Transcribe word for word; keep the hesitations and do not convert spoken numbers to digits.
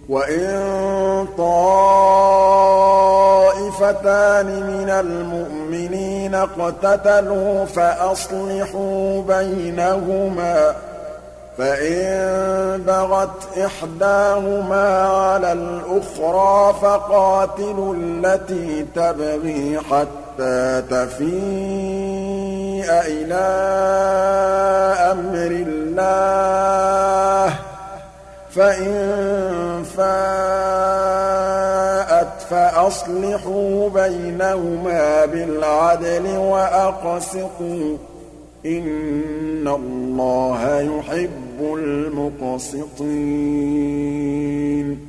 وَإِن طَائِفَتَانِ مِنَ الْمُؤْمِنِينَ اقْتَتَلُوا فَأَصْلِحُوا بَيْنَهُمَا ۖ فَإِن بَغَتْ إِحْدَاهُمَا عَلَى الْأُخْرَىٰ فَقَاتِلُوا الَّتِي تَبْغِي حَتَّىٰ تَفِيءَ إِلَىٰ أَمْرِ اللَّهِ ۚ فَإِن فَاءَتْ فَأَصْلِحُوا بَيْنَهُمَا بِالْعَدْلِ وَأَقْسِطُوا ۖ إِنَّ اللَّهَ يُحِبُّ الْمُقْسِطِينَ